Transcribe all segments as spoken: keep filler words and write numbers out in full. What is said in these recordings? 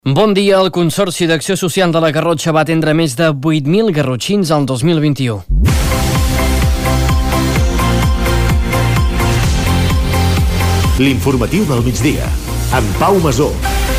Bon dia. El Consorci d'Acció Social de la Garrotxa va atendre més de vuit mil garrotxins al dos mil vint-i-u. L'informatiu del migdia, amb Pau Masó.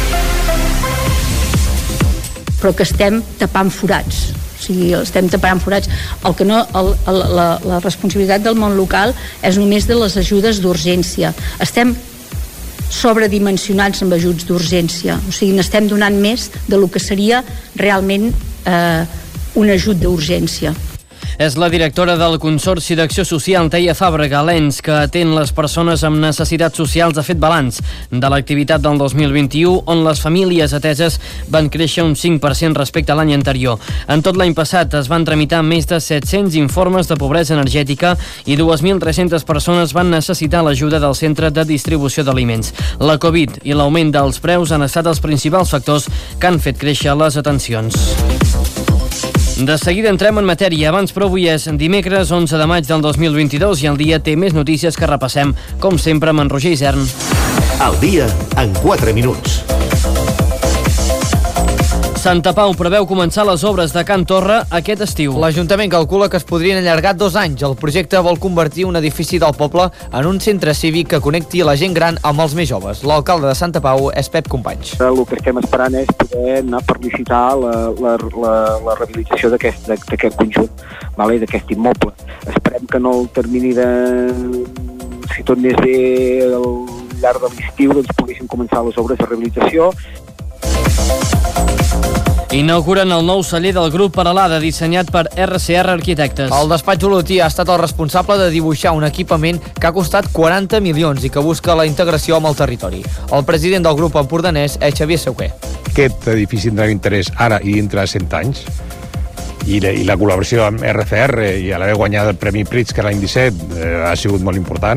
Però que estem tapant forats. O sigui, estem tapant forats. El que no, el, el, la, la responsabilitat del món local és només de les ajudes d'urgència. Estem sobredimensionats amb ajuts d'urgència. O sigui, n'estem donant més de lo que seria realment eh, un ajut d'urgència. És la directora del Consorci d'Acció Social, Teia Fàbrega, l'ens que atén les persones amb necessitats socials, ha fet balanç de l'activitat del dos mil vint-i-u, on les famílies ateses van créixer un cinc per cent respecte a l'any anterior. En tot l'any passat es van tramitar més de set-cents informes de pobresa energètica i dues mil tres-centes persones van necessitar l'ajuda del Centre de Distribució d'Aliments. La Covid i l'augment dels preus han estat els principals factors que han fet créixer les atencions. De seguida entrem en matèria. Abans, però, avui és dimecres onze de maig del dos mil vint-i-dos i el dia té més notícies que repassem, com sempre, amb en Roger Isern. El dia en quatre minuts. Santa Pau preveu començar les obres de Can Torra aquest estiu. L'Ajuntament calcula que es podrien allargar dos anys. El projecte vol convertir un edifici del poble en un centre cívic que connecti la gent gran amb els més joves. L'alcalde de Santa Pau és Pep Companys. El que estem esperant és poder anar per licitar la, la, la, la rehabilitació d'aquest conjunt, vale, d'aquest immoble. Esperem que no el termini de... si tot anés bé al llarg de l'estiu, doncs poguéssim començar les obres de rehabilitació. Inauguren el nou celler del grup Paralada, dissenyat per erre ce erre Arquitectes. El despatx olotí ha estat el responsable de dibuixar un equipament que ha costat quaranta milions i que busca la integració amb el territori. El president del grup empordanès és Xavier Sauquer. Aquest edifici tindrà interès ara i dintre de cent anys, i la, i la col·laboració amb erre ce erre i a l'haver guanyat el Premi Pritzker l'any disset eh, ha sigut molt important.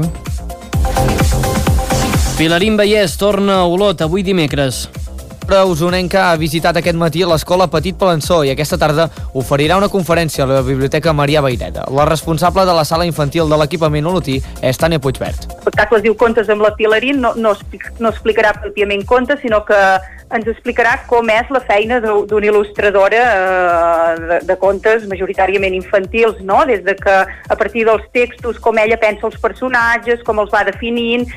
Pilarín Vallès torna a Olot avui dimecres. La usonenca ha visitat aquest matí l'escola Petit Palançó i aquesta tarda oferirà una conferència a la Biblioteca Marià Vayreda. La responsable de la sala infantil de l'equipament olotí és Tània Puigvert. L'espectacle es diu Contes amb la Pilarín, no, no, no explicarà pròpiament contes, sinó que ens explicarà com és la feina d'una il·lustradora eh, de, de contes majoritàriament infantils, no? Des de que a partir dels textos, com ella pensa els personatges, com els va definint.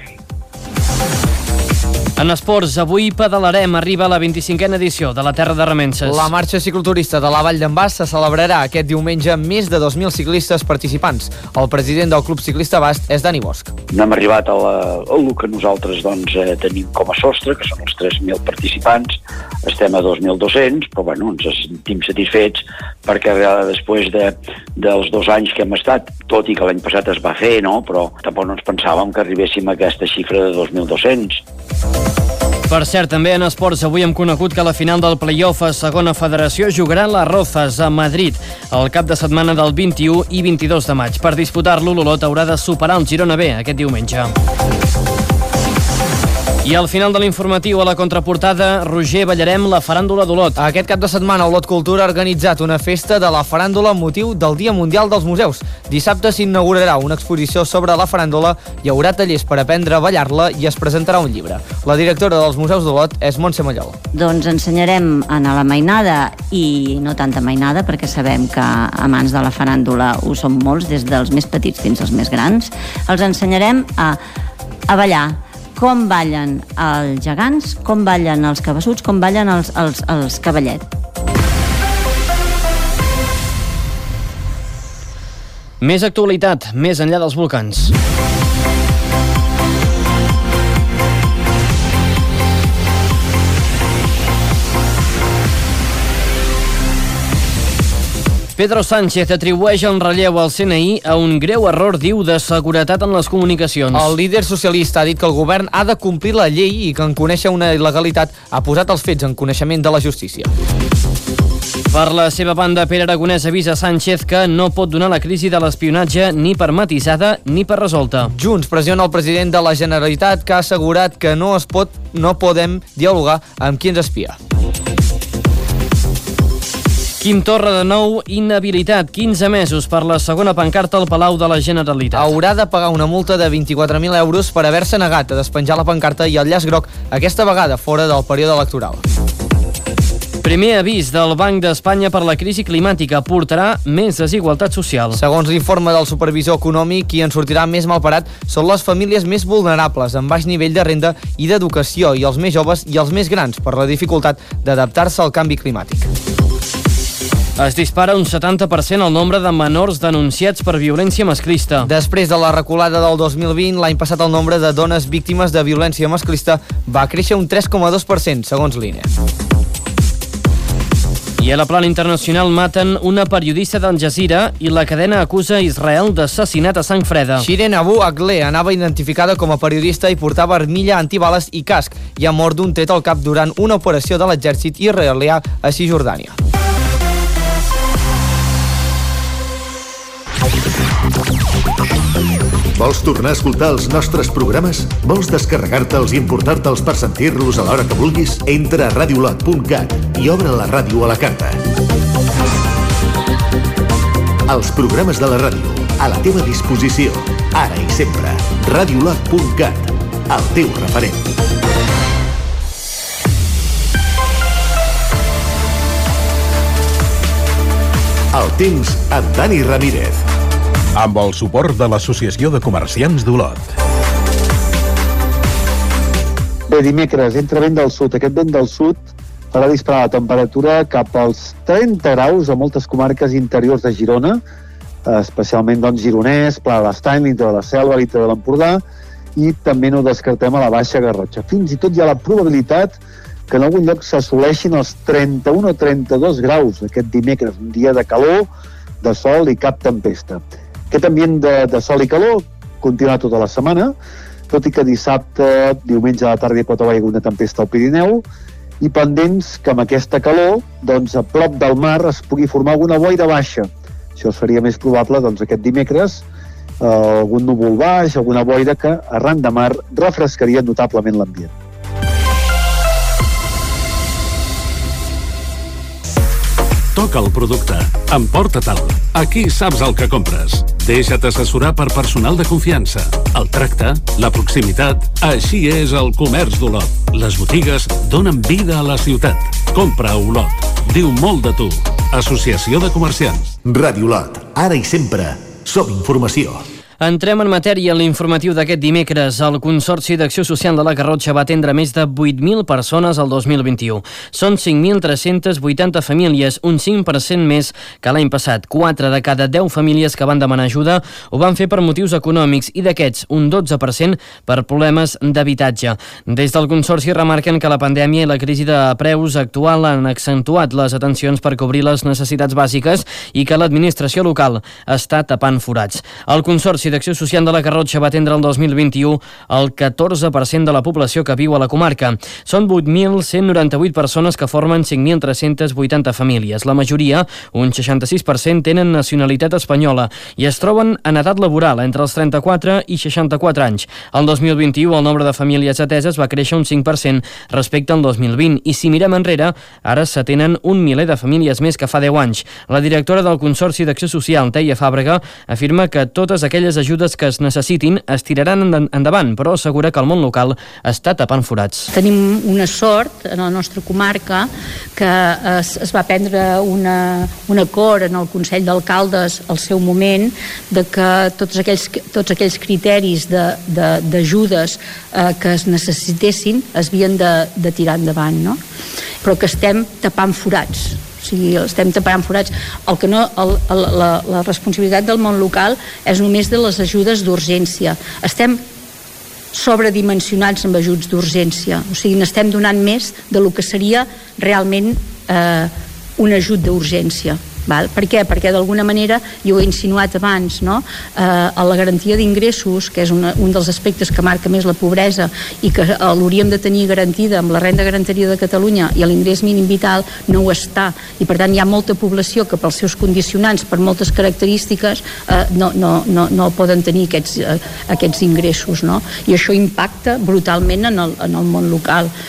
En esports, avui pedalarem. Arriba la vint-i-cinquena edició de la Terra de Remences. La marxa cicloturista de la Vall d'en Bas se celebrarà aquest diumenge amb més de dos mil ciclistes participants. El president del Club Ciclista Bast és Dani Bosch. No hem arribat a, la, a lo que nosaltres doncs, eh, tenim com a sostre, que són els tres mil participants. Estem a dos mil dos-cents, però bueno, ens sentim satisfets perquè eh, després de, dels dos anys que hem estat, tot i que l'any passat es va fer, no? Però tampoc no ens pensàvem que arribéssim a aquesta xifra de dos mil dos-cents. Per cert, també en esports, avui hem conegut que la final del play-off a segona federació jugarà a les Rozas, a Madrid, el cap de setmana del vint-i-u i vint-i-dos de maig. Per disputar-lo, l'Olot haurà de superar el Girona B aquest diumenge. I al final de l'informatiu, a la contraportada, Roger, ballarem la faràndula d'Olot. Aquest cap de setmana, Olot Cultura ha organitzat una festa de la faràndula amb motiu del Dia Mundial dels Museus. Dissabte s'inaugurarà una exposició sobre la faràndula, hi haurà tallers per aprendre a ballar-la i es presentarà un llibre. La directora dels Museus d'Olot és Montse Mallol. Doncs ensenyarem a anar a la mainada i no tanta mainada, perquè sabem que amants de la faràndula ho són molts, des dels més petits fins als més grans. Els ensenyarem a, a ballar. Com ballen els gegants, com ballen els cabassuts, com ballen els, els, els cavallets. Més actualitat, més enllà dels volcans. Pedro Sánchez atribueix el relleu al C N I a un greu error, diu, de seguretat en les comunicacions. El líder socialista ha dit que el govern ha de complir la llei i que en conèixer una il·legalitat ha posat els fets en coneixement de la justícia. Per la seva banda, Pere Aragonès avisa Sánchez que no pot donar la crisi de l'espionatge ni per matisada ni per resolta. Junts pressiona el president de la Generalitat, que ha assegurat que no es pot, no podem dialogar amb qui ens espia. Quim Torra, de nou inhabilitat, quinze mesos per la segona pancarta al Palau de la Generalitat. Haurà de pagar una multa de vint-i-quatre mil euros per haver-se negat a despenjar la pancarta i el llaç groc, aquesta vegada fora del període electoral. Primer avís del Banc d'Espanya per la crisi climàtica portarà més desigualtat social. Segons l'informe del supervisor econòmic, qui en sortirà més malparat són les famílies més vulnerables, amb baix nivell de renda i d'educació, i els més joves i els més grans, per la dificultat d'adaptar-se al canvi climàtic. Es dispara un setanta per cent el nombre de menors denunciats per violència masclista. Després de la reculada del dos mil vint, l'any passat el nombre de dones víctimes de violència masclista va créixer un tres coma dos per cent, segons l'I N E. I a la plana internacional maten una periodista d'Al Jazeera i la cadena acusa Israel d'assassinat a sang freda. Shirin Abu Akleh anava identificada com a periodista i portava armilla antibales i casc, i ha mort d'un tret al cap durant una operació de l'exèrcit israelià a Cisjordània. Vols tornar a escoltar els nostres programes? Vols descarregar-te'ls i emportar-te'ls per sentir-los a l'hora que vulguis? Entra a radiolot punt cat i obre la ràdio a la carta. Els programes de la ràdio, a la teva disposició, ara i sempre. radiolot punt cat, el teu referent. El temps amb Dani Ramírez. Amb el suport de l'Associació de Comerciants d'Olot. Bé, dimecres, entra vent del sud. Aquest vent del sud farà disparar la temperatura cap als trenta graus a moltes comarques interiors de Girona, especialment doncs Gironès, Pla de l'Estany, l'Interior de la Selva, l'Interior de l'Empordà, i també no descartem a la Baixa Garrotxa. Fins i tot hi ha la probabilitat que en algun lloc s'assoleixin els trenta-un o trenta-dos graus aquest dimecres, un dia de calor, de sol i cap tempesta. Aquest ambient de, de sol i calor continuarà tota la setmana, tot i que dissabte, diumenge a la tarda hi pot haver una tempesta al Pirineu, i pendents que amb aquesta calor, doncs a prop del mar es pugui formar alguna boira baixa. Això seria més probable doncs, aquest dimecres, eh, algun núvol baix, alguna boira que arran de mar refrescaria notablement l'ambient. Toca el producte. Emporta-te'l. Aquí saps el que compres. Deixa't assessorar per personal de confiança. El tracte, la proximitat, així és el comerç d'Olot. Les botigues donen vida a la ciutat. Compra a Olot. Diu molt de tu. Associació de Comerciants. Ràdio Olot. Ara i sempre. Som informació. Entrem en matèria en l'informatiu d'aquest dimecres. El Consorci d'Acció Social de la Garrotxa va atendre més de vuit mil persones el dos mil vint-i-u. Són cinc mil tres-cents vuitanta famílies, un cinc per cent més que l'any passat. quatre de cada deu famílies que van demanar ajuda ho van fer per motius econòmics i d'aquests un dotze per cent per problemes d'habitatge. Des del Consorci remarquen que la pandèmia i la crisi de preus actual han accentuat les atencions per cobrir les necessitats bàsiques i que l'administració local està tapant forats. El Consorci d'Acció Social de la Garrotxa va atendre el dos mil vint-i-u el catorze per cent de la població que viu a la comarca. Són vuit mil cent noranta-vuit persones que formen cinc mil tres-cents vuitanta famílies. La majoria, un seixanta-sis per cent, tenen nacionalitat espanyola i es troben en edat laboral entre els trenta-quatre i seixanta-quatre anys. El dos mil vint-i-u el nombre de famílies ateses va créixer un cinc per cent respecte al dos mil vint i si mirem enrere, ara s'atenen un miler de famílies més que fa deu anys. La directora del Consorci d'Acció Social, Teia Fàbrega, afirma que totes aquelles ajudes que es necessitin es tiraran endavant, però assegura que el món local està tapant forats. Tenim una sort en la nostra comarca que es, es va prendre una, un acord en el Consell d'Alcaldes al seu moment de que tots aquells, tots aquells criteris d'ajudes eh, que es necessitessin es havien de, de tirar endavant, no? Però que estem tapant forats. O sigui, estem tapant forats. El que no, el, el, la, la responsabilitat del món local és només de les ajudes d'urgència. Estem sobredimensionats amb ajuts d'urgència. O sigui, n'estem donant més de lo que seria realment eh, un ajut d'urgència. Val? Per què? Perquè d'alguna manera, jo ho he insinuat abans, no? eh, a la garantia d'ingressos, que és una, un dels aspectes que marca més la pobresa i que eh, l'hauríem de tenir garantida amb la renda garantida de Catalunya i l'ingrés mínim vital, no ho està. I per tant hi ha molta població que pels seus condicionants, per moltes característiques, eh, no, no, no, no poden tenir aquests, eh, aquests ingressos, no? I això impacta brutalment en el, en el món local.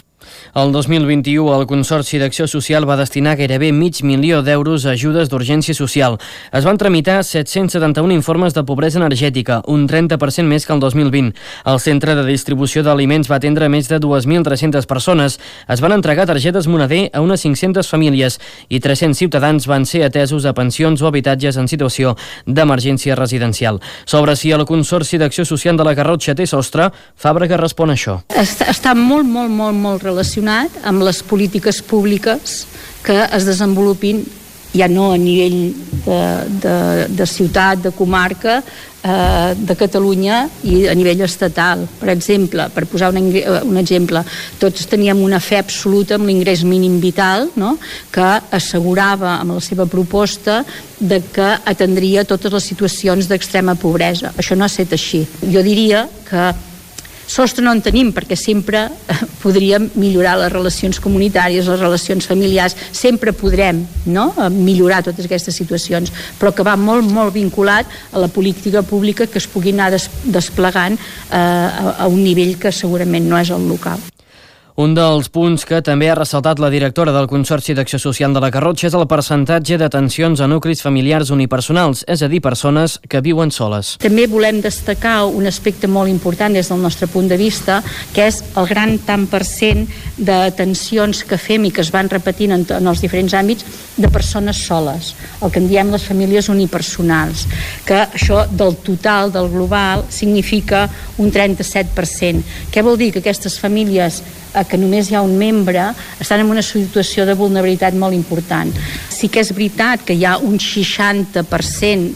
El dos mil vint-i-u el Consorci d'Acció Social va destinar gairebé mig milió d'euros a ajudes d'urgència social. Es van tramitar set-cents setanta-un informes de pobresa energètica, un trenta per cent més que el dos mil vint. El centre de distribució d'aliments va atendre més de dues mil tres-centes persones. Es van entregar targetes moneder a unes cinc-centes famílies i tres-cents ciutadans van ser atesos a pensions o habitatges en situació d'emergència residencial. Sobre si el Consorci d'Acció Social de la Garrotxa té sostre, Fàbrega respon a això. Està, està molt, molt, molt, molt relacionat amb les polítiques públiques que es desenvolupin ja no a nivell de, de, de ciutat, de comarca, eh, de Catalunya i a nivell estatal. Per exemple, per posar un, un exemple, tots teníem una fe absoluta amb l'ingrés mínim vital, no?, que assegurava amb la seva proposta de que atendria totes les situacions d'extrema pobresa. Això no ha estat així. Jo diria que sostre no en tenim, perquè sempre podríem millorar les relacions comunitàries, les relacions familiars, sempre podrem, no?, millorar totes aquestes situacions, però que va molt, molt vinculat a la política pública que es pugui anar des desplegant eh, a, a un nivell que segurament no és el local. Un dels punts que també ha ressaltat la directora del Consorci d'Acció Social de la Garrotxa és el percentatge d'atencions a nuclis familiars unipersonals, és a dir, persones que viuen soles. També volem destacar un aspecte molt important des del nostre punt de vista, que és el gran tant per cent d'atencions que fem i que es van repetint en, en els diferents àmbits de persones soles, el que en diem les famílies unipersonals, que això del total, del global, significa un trenta-set per cent. Què vol dir? Que aquestes famílies que només hi ha un membre, estan en una situació de vulnerabilitat molt important. Sí que és veritat que hi ha un seixanta per cent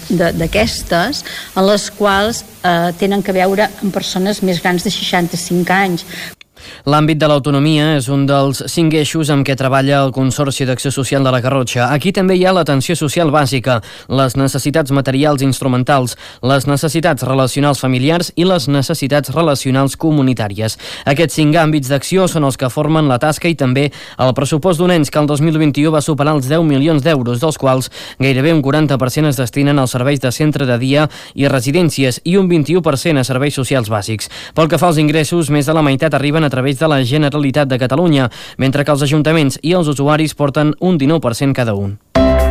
d'aquestes en les quals eh, tenen que veure amb persones més grans de seixanta-cinc anys. L'àmbit de l'autonomia és un dels cinc eixos amb què treballa el Consorci d'Acció Social de la Garrotxa. Aquí també hi ha l'atenció social bàsica, les necessitats materials i instrumentals, les necessitats relacionals familiars i les necessitats relacionals comunitàries. Aquests cinc àmbits d'acció són els que formen la tasca i també el pressupost d'un ens que el dos mil vint-i-u va superar els deu milions d'euros, dels quals gairebé un quaranta per cent es destinen als serveis de centre de dia i residències i un vint-i-u per cent a serveis socials bàsics. Pel que fa als ingressos, més de la meitat arriben a a través de la Generalitat de Catalunya, mentre que els ajuntaments i els usuaris porten un dinou per cent cada un.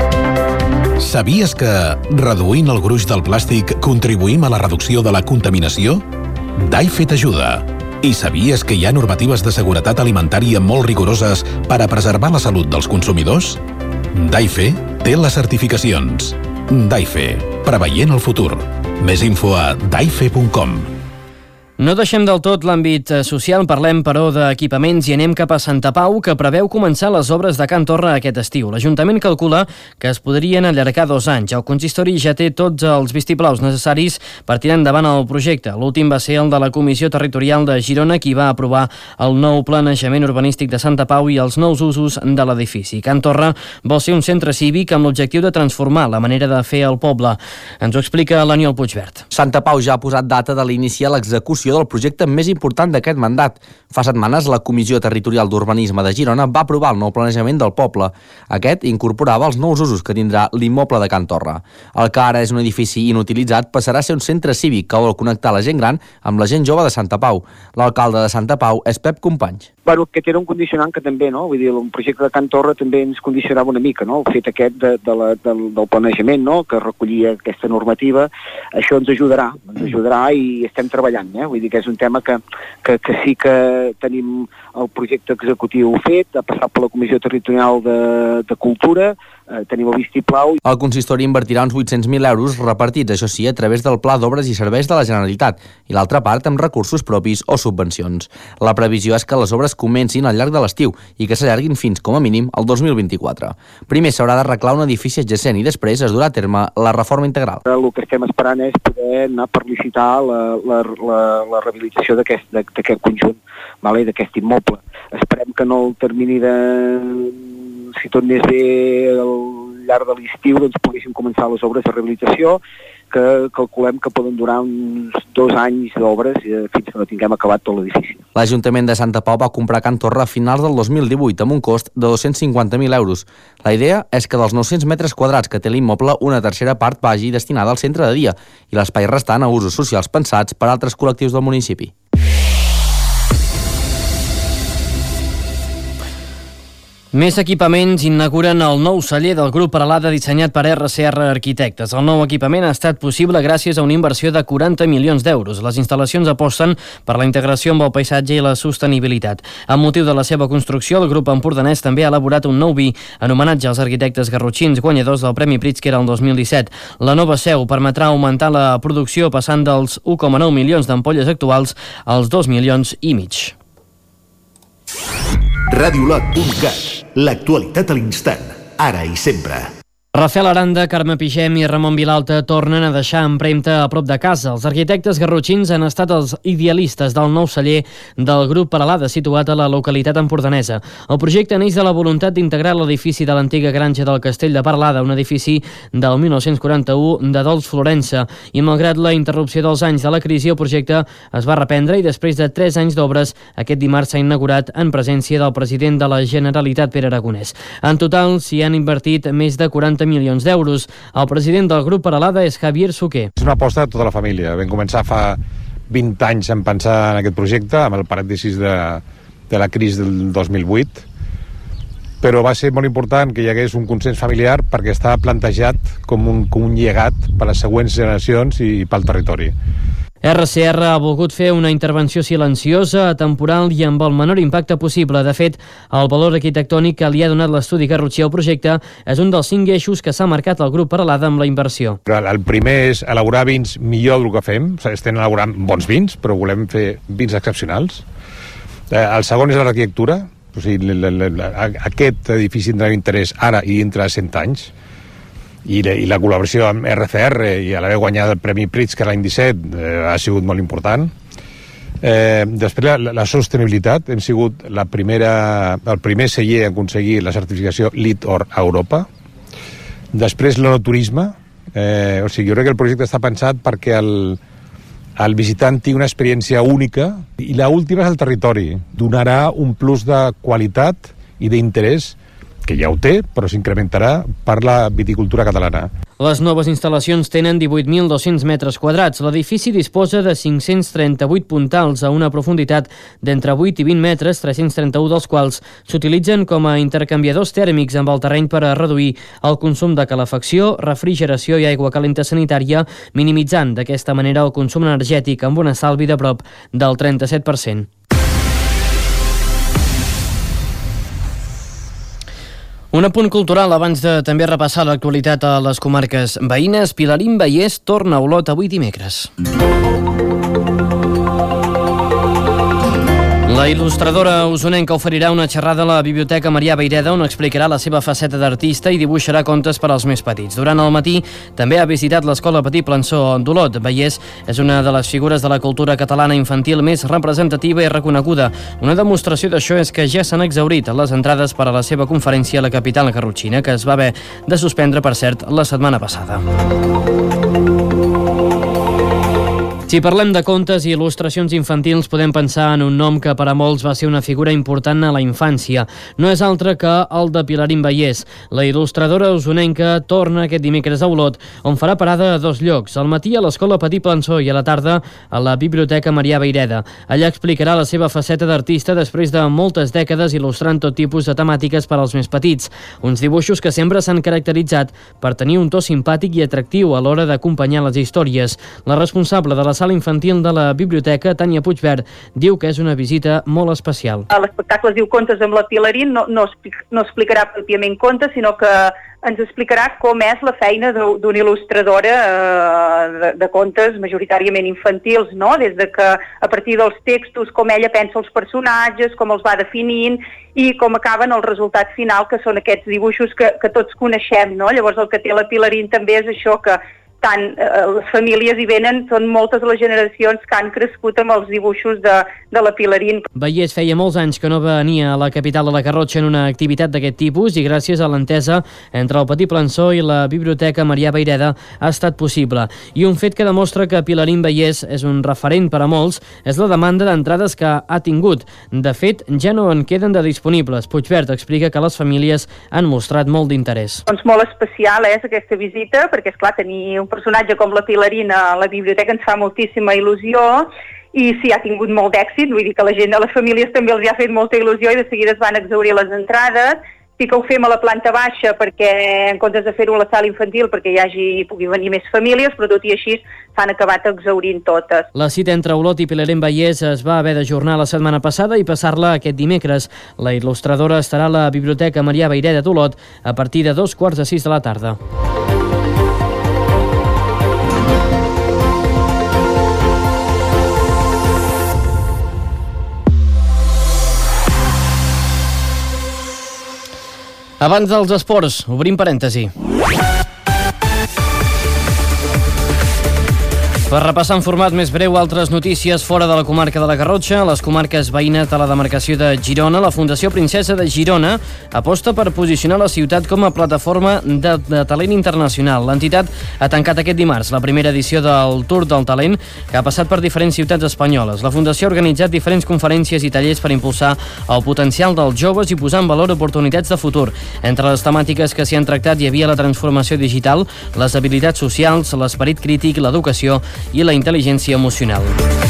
Sabies que, reduint el gruix del plàstic, contribuïm a la reducció de la contaminació? Daife t'ajuda. I sabies que hi ha normatives de seguretat alimentària molt rigoroses per a preservar la salut dels consumidors? Daife té les certificacions. Daife, preveient el futur. Més info a daife punt com. No deixem del tot l'àmbit social, parlem però d'equipaments i anem cap a Santa Pau, que preveu començar les obres de Can Torra aquest estiu. L'Ajuntament calcula que es podrien allargar dos anys. El consistori ja té tots els vistiplaus necessaris per tirar endavant el projecte. L'últim va ser el de la Comissió Territorial de Girona, qui va aprovar el nou planejament urbanístic de Santa Pau i els nous usos de l'edifici. Can Torra vol ser un centre cívic amb l'objectiu de transformar la manera de fer el poble. Ens ho explica l'Aniol Puigvert. Santa Pau ja ha posat data de l'iniciar l'execució del projecte més important d'aquest mandat. Fa setmanes, la Comissió Territorial d'Urbanisme de Girona va aprovar el nou planejament del poble. Aquest incorporava els nous usos que tindrà l'immoble de Can Torra. El que ara és un edifici inutilitzat passarà a ser un centre cívic que vol connectar la gent gran amb la gent jove de Santa Pau. L'alcalde de Santa Pau és Pep Companys. Bueno, aquest era un condicionant que també, no? Vull dir, un projecte de Can Torra també ens condicionava una mica, no? El fet aquest de, de la, del, del planejament, no?, que recollia aquesta normativa, això ens ajudarà, ens ajudarà i estem treballant, eh? Vull dir que és un tema que, que, que sí que tenim el projecte executiu fet, ha passat per la Comissió Territorial de, de Cultura, eh, tenim el vistiplau. El consistori invertirà uns vuit-cents mil euros repartits, això sí, a través del Pla d'Obres i Serveis de la Generalitat, i l'altra part amb recursos propis o subvencions. La previsió és que les obres comencin al llarg de l'estiu i que s'allarguin fins, com a mínim, al dos mil vint-i-quatre. Primer s'haurà d'arreglar un edifici adjacent i després es durà a terme la reforma integral. El que estem esperant és poder anar per licitar la, la, la, la rehabilitació d'aquest conjunt, vale, d'aquest immoble. Esperem que no el termini de... si tot anés bé al llarg de l'estiu, doncs poguéssim començar les obres de rehabilitació, que calculem que poden durar uns dos anys d'obres fins que no tinguem acabat tot l'edifici. L'Ajuntament de Santa Pau va comprar Can Torra a finals del dos mil divuit amb un cost de dos-cents cinquanta mil euros. La idea és que dels nou-cents metres quadrats que té l'immoble, una tercera part vagi destinada al centre de dia i l'espai restant a usos socials pensats per altres col·lectius del municipi. Més equipaments inauguren el nou celler del grup Peralada dissenyat per R C R Arquitectes. El nou equipament ha estat possible gràcies a una inversió de quaranta milions d'euros. Les instal·lacions aposten per la integració amb el paisatge i la sostenibilitat. Amb motiu de la seva construcció, el grup empordanès també ha elaborat un nou vi en homenatge als arquitectes garrotxins guanyadors del Premi Pritzker el dos mil disset. La nova seu permetrà augmentar la producció passant dels u coma nou milions d'ampolles actuals als dos milions i mig. radiolot punt cat. L'actualitat a l'instant, ara i sempre. Rafael Aranda, Carme Pigem i Ramon Vilalta tornen a deixar empremta a prop de casa. Els arquitectes garrotxins han estat els idealistes del nou celler del grup Peralada, situat a la localitat empordanesa. El projecte neix de la voluntat d'integrar l'edifici de l'antiga granja del Castell de Peralada, un edifici del mil nou-cents quaranta-u de Dolç Florença. I malgrat la interrupció dels anys de la crisi, el projecte es va reprendre i després de tres anys d'obres, aquest dimarts s'ha inaugurat en presència del president de la Generalitat, Pere Aragonès. En total s'hi han invertit més de quaranta milions d'euros. El president del grup Peralada és Javier Suquer. És una aposta de tota la família. Vam començar fa vint anys en pensar en aquest projecte, amb el parèntesis de, de la crisi del dos mil vuit, però va ser molt important que hi hagués un consens familiar perquè estava plantejat com un, com un llegat per a les següents generacions i pel territori. R C R ha volgut fer una intervenció silenciosa, atemporal i amb el menor impacte possible. De fet, el valor arquitectònic que li ha donat l'estudi garrotxí al projecte és un dels cinc eixos que s'ha marcat el grup Peralada amb la inversió. El primer és elaborar vins millor del que fem. O sigui, estem elaborant bons vins, però volem fer vins excepcionals. El segon és l'arquitectura. O sigui, aquest edifici tindrà interès ara i dintre de cent anys. I la, i la col·laboració amb R C R i a l'haver guanyat el Premi Pritzker l'any disset eh, ha sigut molt important. Eh, després la, la sostenibilitat, hem sigut la primera, el primer celler a aconseguir la certificació LEED Or a Europa. Després l'enoturisme, eh, o sigui, jo crec que el projecte està pensat perquè el, el visitant tingui una experiència única, i l'última és el territori, donarà un plus de qualitat i d'interès que ja ho té, però s'incrementarà per la viticultura catalana. Les noves instal·lacions tenen divuit mil dos-cents metres quadrats. L'edifici disposa de cinc-cents trenta-vuit puntals a una profunditat d'entre vuit i vint metres, tres-cents trenta-un dels quals s'utilitzen com a intercanviadors tèrmics amb el terreny per a reduir el consum de calefacció, refrigeració i aigua calenta sanitària, minimitzant d'aquesta manera el consum energètic amb un estalvi de prop del trenta-set per cent. Un apunt cultural abans de també repassar l'actualitat a les comarques veïnes. Pilarín Vallès torna a Olot avui dimecres. La il·lustradora usonenca oferirà una xerrada a la Biblioteca Marià Vayreda on explicarà la seva faceta d'artista i dibuixarà contes per als més petits. Durant el matí també ha visitat l'Escola Petit Plançó d'Olot. Vallès és una de les figures de la cultura catalana infantil més representativa i reconeguda. Una demostració d'això és que ja s'han exhaurit les entrades per a la seva conferència a la capital garrotxina, que es va haver de suspendre, per cert, la setmana passada. Si parlem de contes i il·lustracions infantils, podem pensar en un nom que per a molts va ser una figura important a la infància. No és altre que el de Pilarín Vallès. La il·lustradora usonenca torna aquest dimecres a Olot, on farà parada a dos llocs, al matí a l'Escola Petit Plançó i a la tarda a la Biblioteca Marià Vayreda. Allà explicarà la seva faceta d'artista després de moltes dècades il·lustrant tot tipus de temàtiques per als més petits. Uns dibuixos que sempre s'han caracteritzat per tenir un to simpàtic i atractiu a l'hora d'acompanyar les històries. La responsable de la sala infantil de la biblioteca, Tània Puigverd, diu que és una visita molt especial. L'espectacle es diu Contes amb la Pilarín, no, no, explic, no explicarà pròpiament contes, sinó que ens explicarà com és la feina d'una il·lustradora eh, de, de contes majoritàriament infantils, no? Des de que a partir dels textos, com ella pensa els personatges, com els va definint i com acaben el resultat final, que són aquests dibuixos que, que tots coneixem, no? Llavors el que té la Pilarín també és això, que tant eh, les famílies hi venen, són moltes les generacions que han crescut amb els dibuixos de, de la Pilarín. Vallès feia molts anys que no venia a la capital de la Garrotxa en una activitat d'aquest tipus i gràcies a l'entesa entre el Petit Plançó i la Biblioteca Marià Vayreda ha estat possible. I un fet que demostra que Pilarín Vallès és un referent per a molts és la demanda d'entrades que ha tingut. De fet, ja no en queden de disponibles. Puigverd explica que les famílies han mostrat molt d'interès. Doncs molt especial és aquesta visita, perquè és clar, tenir un personatge com la Pilarín a la biblioteca ens fa moltíssima il·lusió i sí, ha tingut molt d'èxit, vull dir que la gent de les famílies també els ha fet molta il·lusió i de seguida es van exhaurir les entrades sí que ho fem a la planta baixa perquè en comptes de fer-ho a la sala infantil perquè hi hagi hi pugui venir més famílies, però tot i així s'han acabat exhaurint totes. La cita entre Olot i Pilarén Vallès es va haver d'ajornar la setmana passada i passar-la aquest dimecres. La il·lustradora estarà a la Biblioteca Marià Vayreda d'Olot a partir de dos quarts de sis de la tarda. Abans dels esports, obrim parèntesi. Per repassar en format més breu altres notícies fora de la comarca de la Garrotxa, a les comarques veïnes de la demarcació de Girona, la Fundació Princesa de Girona aposta per posicionar la ciutat com a plataforma de, de talent internacional. L'entitat ha tancat aquest dimarts la primera edició del Tour del Talent, que ha passat per diferents ciutats espanyoles. La Fundació ha organitzat diferents conferències i tallers per impulsar el potencial dels joves i posar en valor oportunitats de futur. Entre les temàtiques que s'hi han tractat hi havia la transformació digital, les habilitats socials, l'esperit crític, l'educació i la intel·ligència emocional.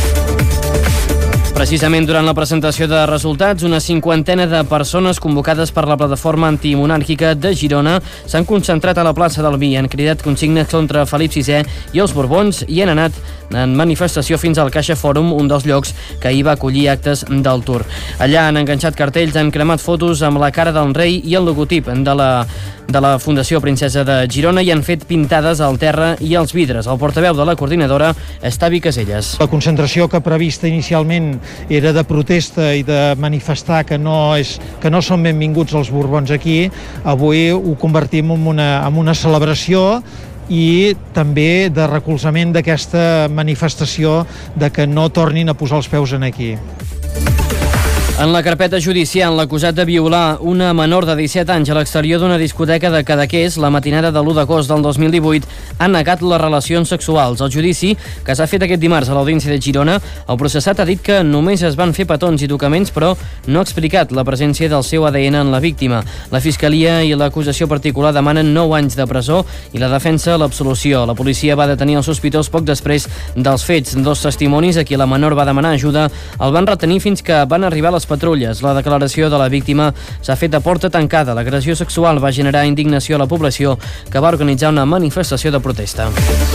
Precisament durant la presentació de resultats, una cinquantena de persones convocades per la plataforma antimonàrquica de Girona s'han concentrat a la plaça del Vi, han cridat consignes contra Felip sisè i els Borbons i han anat en manifestació fins al Caixa Fòrum, un dels llocs que hi va acollir actes del Tour. Allà han enganxat cartells, han cremat fotos amb la cara del rei i el logotip de la, de la Fundació Princesa de Girona i han fet pintades al terra i als vidres. El portaveu de la coordinadora, Estavi Caselles. La concentració que prevista inicialment era de protesta i de manifestar que no, és, que no són benvinguts els Borbons aquí, avui ho convertim en una, en una celebració i també de recolzament d'aquesta manifestació de que no tornin a posar els peus en aquí. En la carpeta judicial, l'acusat de violar una menor de disset anys a l'exterior d'una discoteca de Cadaqués la matinada de l'u d'agost del dos mil divuit ha negat les relacions sexuals. El judici, que s'ha fet aquest dimarts a l'Audiència de Girona, el processat ha dit que només es van fer petons i tocaments, però no ha explicat la presència del seu A D N en la víctima. La Fiscalia i l'acusació particular demanen nou anys de presó i la defensa l'absolució. La policia va detenir el sospitós poc després dels fets. Dos testimonis a qui la menor va demanar ajuda el van retenir fins que van arribar les patrulles. La declaració de la víctima s'ha fet a porta tancada. L'agressió sexual va generar indignació a la població, que va organitzar una manifestació de protesta.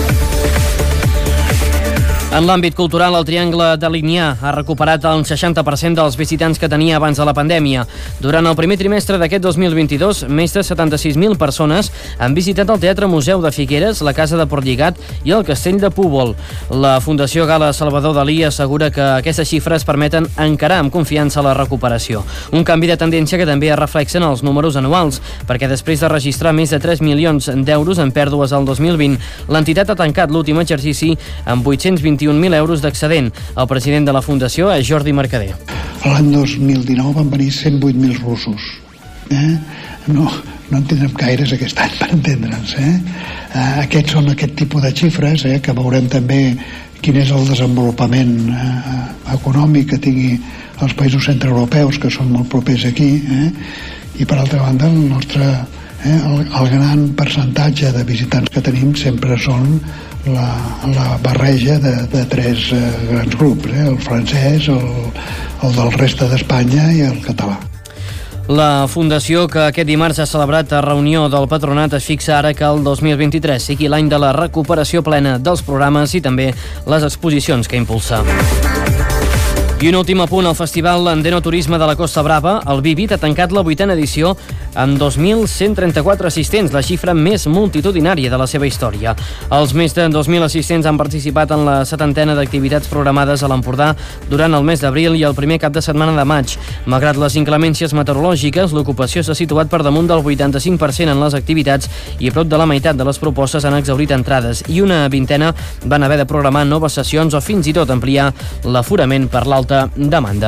En l'àmbit cultural, el Triangle de Linyà ha recuperat el seixanta per cent dels visitants que tenia abans de la pandèmia. Durant el primer trimestre d'aquest dos mil vint-i-dos, més de setanta-sis mil persones han visitat el Teatre Museu de Figueres, la Casa de Portlligat i el Castell de Púbol. La Fundació Gala Salvador Dalí assegura que aquestes xifres permeten encarar amb confiança la recuperació. Un canvi de tendència que també es reflexa en els números anuals, perquè després de registrar més de tres milions d'euros en pèrdues al dos mil vint, l'entitat ha tancat l'últim exercici amb vuit-cents vint-i-un mil euros d'excedent. El president de la Fundació és Jordi Mercader. L'any dos mil dinou van venir cent vuit mil russos. Eh? No, no en tindrem gaires aquest any, per entendre'ns. Eh? Eh, aquests són aquest tipus de xifres, eh, que veurem també quin és el desenvolupament eh, econòmic que tingui els països centreeuropeus, que són molt propers aquí, eh? I per altra banda el nostre eh, el, el gran percentatge de visitants que tenim sempre són la, la barreja de, de tres eh, grans grups, eh? El francès, el, el del reste d'Espanya i el català. La Fundació, que aquest dimarts ha celebrat a reunió del Patronat, es fixa ara que el dos mil vint-i-tres sigui l'any de la recuperació plena dels programes i també les exposicions que impulsa. I un últim apunt, el Festival d'Enoturisme de la Costa Brava, el Vivit, ha tancat la vuitena edició amb dos mil cent trenta-quatre assistents, la xifra més multitudinària de la seva història. Els més de dos mil assistents han participat en la setantena d'activitats programades a l'Empordà durant el mes d'abril i el primer cap de setmana de maig. Malgrat les inclemències meteorològiques, l'ocupació s'ha situat per damunt del vuitanta-cinc per cent en les activitats i prop de la meitat de les propostes han exhaurit entrades i una vintena van haver de programar noves sessions o fins i tot ampliar l'aforament per l'alta demanda.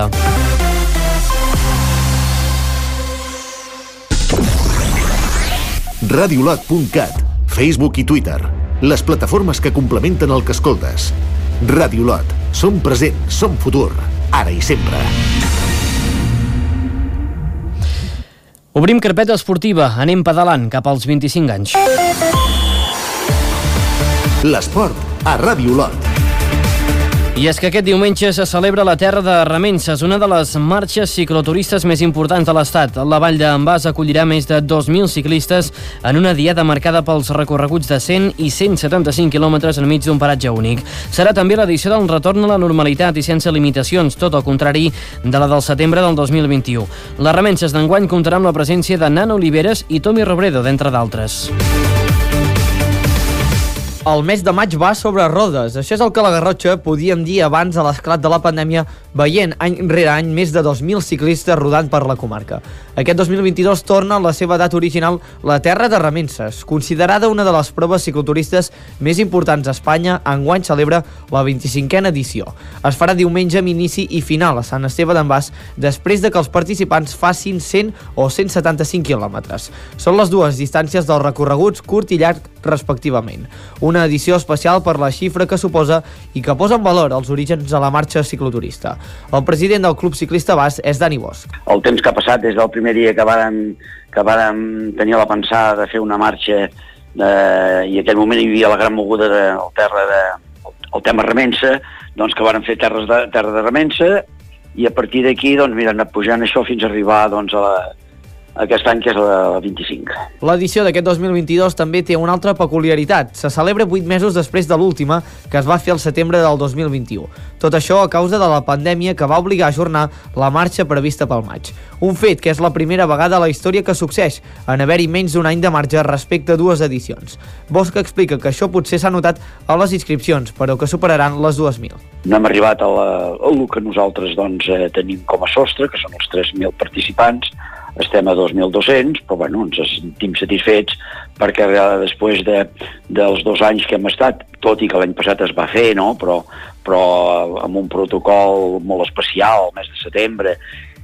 radiolot punt cat, Facebook i Twitter, les plataformes que complementen el que escoltes. Radiolot, som present, som futur, ara i sempre. Obrim carpeta esportiva, anem pedalant cap als vint-i-cinc anys. L'esport a Radiolot. I és que aquest diumenge se celebra la Terra de Remences, una de les marxes cicloturistes més importants de l'Estat. La Vall d'en Bas acollirà més de dos mil ciclistes en una diada marcada pels recorreguts de cent i cent setanta-cinc quilòmetres enmig d'un paratge únic. Serà també l'edició del retorn a la normalitat i sense limitacions, tot al contrari de la del setembre del dos mil vint-i-u. Les Remences d'enguany comptarà amb la presència de Nano Oliveres i Tommy Robredo, d'entre d'altres. El mes de maig va sobre rodes. Això és el que la Garrotxa podíem dir abans de l'esclat de la pandèmia, veient any rere any més de dos mil ciclistes rodant per la comarca. Aquest dos mil vint-i-dos torna a la seva data original la Terra de Remences, considerada una de les proves cicloturistes més importants a Espanya. Enguany celebra la vint-i-cinquena edició. Es farà diumenge amb inici i final a Sant Esteve d'en Bas, després de que els participants facin cent o cent setanta-cinc quilòmetres. Són les dues distàncies dels recorreguts curt i llarg respectivament. Una edició especial per la xifra que suposa i que posa en valor els orígens de la marxa cicloturista. El president del Club Ciclista Bas és Dani Bosch. El temps que ha passat des del primer dia que vàrem, que vàrem tenir la pensada de fer una marxa eh, i en aquell moment hi havia la gran moguda del terra de, el tema Remença, doncs que vàrem fer terres de, terra de Remença i a partir d'aquí doncs, mira, hem anat pujant això fins a arribar doncs, a la aquest any, que és la vint-i-cinc. L'edició d'aquest dos mil vint-i-dos també té una altra peculiaritat. Se celebra vuit mesos després de l'última, que es va fer al setembre del dos mil vint-i-u. Tot això a causa de la pandèmia que va obligar a ajornar la marxa prevista pel maig. Un fet que és la primera vegada a la història que succeeix, en haver-hi menys d'un any de marge respecte a dues edicions. Bosch explica que això potser s'ha notat a les inscripcions, però que superaran les dues mil. No hem arribat a, la, a el que nosaltres doncs, eh, tenim com a sostre, que són els tres mil participants. Estem a dos mil dos-cents, però bueno, ens sentim satisfets perquè després de, dels dos anys que hem estat, tot i que l'any passat es va fer, no? però, però amb un protocol molt especial, el mes de setembre,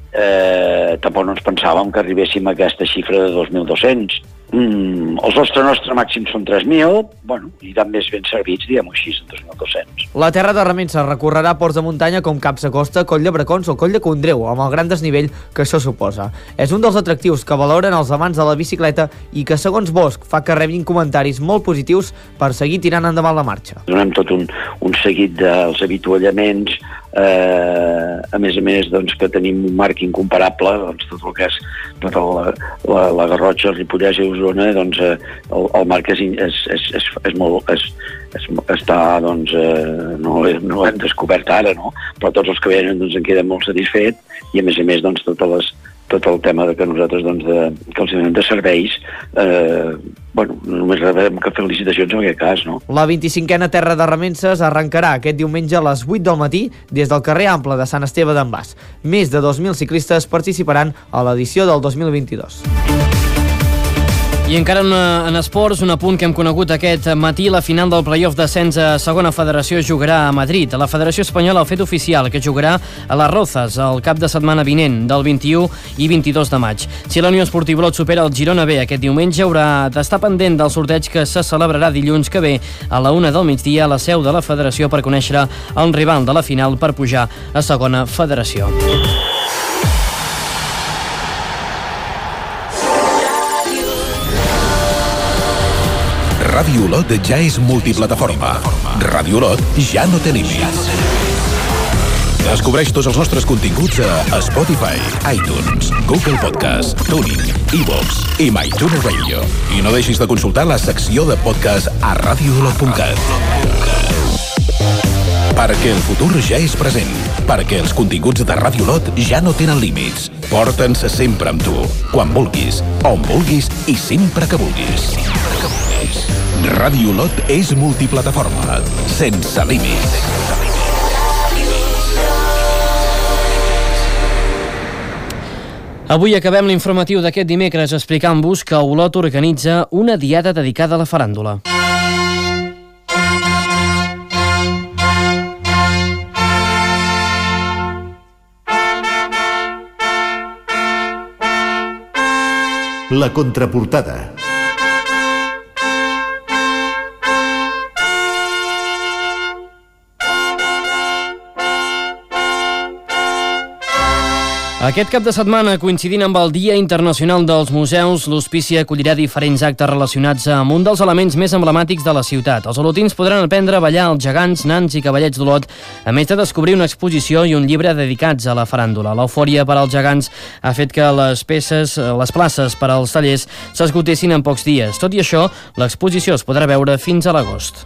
eh, tampoc no ens pensàvem que arribéssim a aquesta xifra de dos mil dos-cents. Mm, el nostre nostre màxim són tres mil, bueno, i també és ben servits, diguem-ho així, en dos mil dos-cents. La Terra de Remences recorrerà ports de muntanya com Caps a Costa, Coll de Bracons o Coll de Condreu, amb el gran desnivell que això suposa. És un dels atractius que valoren els amants de la bicicleta i que, segons Bosch, fa que rebin comentaris molt positius per seguir tirant endavant la marxa. Donem tot un, un seguit dels avituallaments, eh, a més a més doncs, que tenim un marc incomparable, doncs, tot el que és tota la, la, la Garrotxa, el Ripollès i Osona, doncs, eh, el, el marc és, és, és, és, és molt... És, és, està, doncs, eh, no, no l'hem descobert ara, no? Però tots els que venen doncs, en queden molt satisfet i a més a més doncs, totes les, tot el tema de que nosaltres doncs, de, que els donem de serveis, eh, bueno, només rebem que felicitacions en aquest cas, no? La vint-i-cinquena Terra de Remences arrencarà aquest diumenge a les vuit del matí des del carrer Ample de Sant Esteve d'en Bas. Més de dos mil ciclistes participaran a l'edició del dos mil vint-i-dos. I encara en, en esports, un apunt que hem conegut aquest matí, la final del play-off d'ascens a segona federació jugarà a Madrid. La Federació Espanyola ha fet oficial que jugarà a les Rozas el cap de setmana vinent, del vint-i-u i vint-i-dos de maig. Si la Unió Esportiva Olot supera el Girona B aquest diumenge, haurà d'estar pendent del sorteig que se celebrarà dilluns que ve a la una del migdia a la seu de la federació per conèixer el rival de la final per pujar a segona federació. Ràdio Olot ja és multiplataforma. Ràdio Olot ja no té límits. Descobreix tots els nostres continguts a Spotify, iTunes, Google Podcast, TuneIn, iVoox i MyTuner Radio. I no deixis de consultar la secció de podcast a radio olot punt cat. Perquè el futur ja és present. Perquè els continguts de Ràdio Olot ja no tenen límits. Porta'ns sempre amb tu. Quan vulguis, on vulguis i sempre que vulguis. Ràdio Olot és multiplataforma, sense límits. Avui acabem l'informatiu d'aquest dimecres explicant-vos que Olot organitza una diada dedicada a la faràndula. La contraportada. Aquest cap de setmana, coincidint amb el Dia Internacional dels Museus, l'Hospici acollirà diferents actes relacionats amb un dels elements més emblemàtics de la ciutat. Els olotins podran aprendre a ballar els gegants, nans i cavallets d'Olot, a més de descobrir una exposició i un llibre dedicats a la faràndula. L'eufòria per als gegants ha fet que les peces, les places per als tallers s'esgotessin en pocs dies. Tot i això, l'exposició es podrà veure fins a l'agost.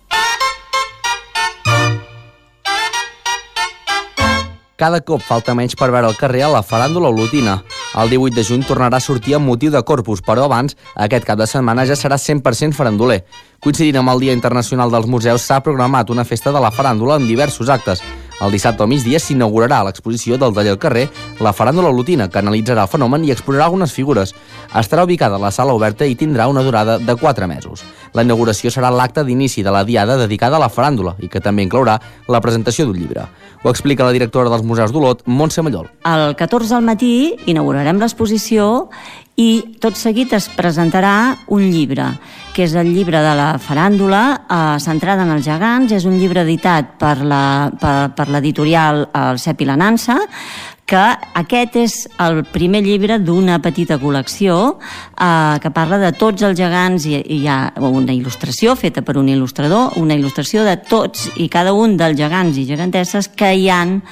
Cada cop falta menys per veure al carrer a la faràndula olotina. El divuit de juny tornarà a sortir amb motiu de Corpus, però abans, aquest cap de setmana ja serà cent per cent faranduler. Coincidint amb el Dia Internacional dels Museus, s'ha programat una festa de la faràndula amb diversos actes. El dissabte al migdia s'inaugurarà l'exposició del taller al carrer La faràndula olotina, que analitzarà el fenomen i exposarà algunes figures. Estarà ubicada a la sala oberta i tindrà una durada de quatre mesos. La inauguració serà l'acte d'inici de la diada dedicada a la faràndula i que també inclourà la presentació d'un llibre. Ho explica la directora dels Museus d'Olot, Montse Mallol. El catorze al matí inaugurarem l'exposició i tot seguit es presentarà un llibre, que és el llibre de la faràndula, eh, centrada en els gegants. És un llibre editat per la, per, per l'editorial El Cep i la Nansa, que aquest és el primer llibre d'una petita col·lecció eh, que parla de tots els gegants, i hi ha una il·lustració feta per un il·lustrador, una il·lustració de tots i cada un dels gegants i gegantesses que hi han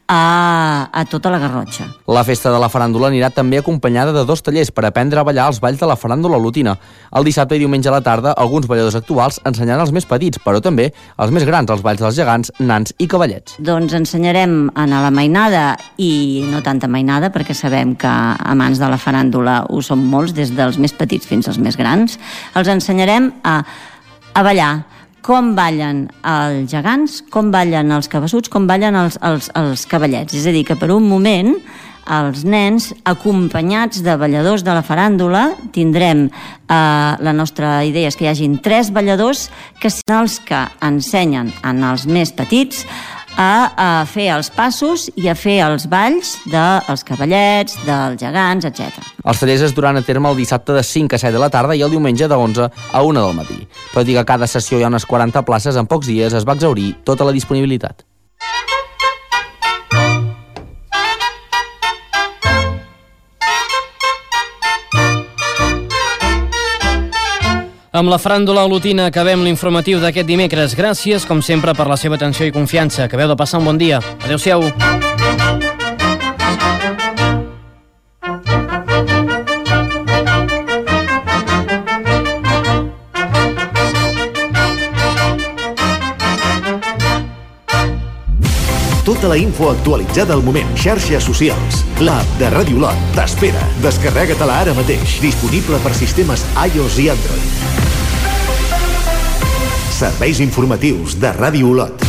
A, a tota la Garrotxa. La festa de la faràndula anirà també acompanyada de dos tallers per aprendre a ballar els balls de la faràndula olotina. El dissabte i diumenge a la tarda, alguns balladors actuals ensenyaran els més petits, però també els més grans, els balls dels gegants, nans i cavallets. Doncs ensenyarem a la mainada, i no tanta mainada, perquè sabem que amants de la faràndula ho són molts, des dels més petits fins als més grans. Els ensenyarem a, a ballar, com ballen els gegants, com ballen els cabassuts, com ballen els, els, els cavallets. És a dir, que per un moment els nens, acompanyats de balladors de la faràndula, tindrem, eh, la nostra idea és que hi hagin tres balladors que són els que ensenyen als més petits a, a fer els passos i a fer els balls dels cavallets, dels gegants, etcètera. Els tallers es duran a terme el dissabte de cinc a set de la tarda i el diumenge de onze a una del matí. Tot i que a cada sessió hi ha unes quaranta places, en pocs dies es va exhaurir tota la disponibilitat. Amb la faràndula olotina acabem l'informatiu d'aquest dimecres. Gràcies, com sempre, per la seva atenció i confiança. Acabeu de passar un bon dia. Adéu-siau. Tota la info actualitzada al moment. Xarxes socials. L'app de Ràdio Olot t'espera. Descarrega-te-la ara mateix. Disponible per sistemes iOS i Android. Serveis informatius de Ràdio Olot.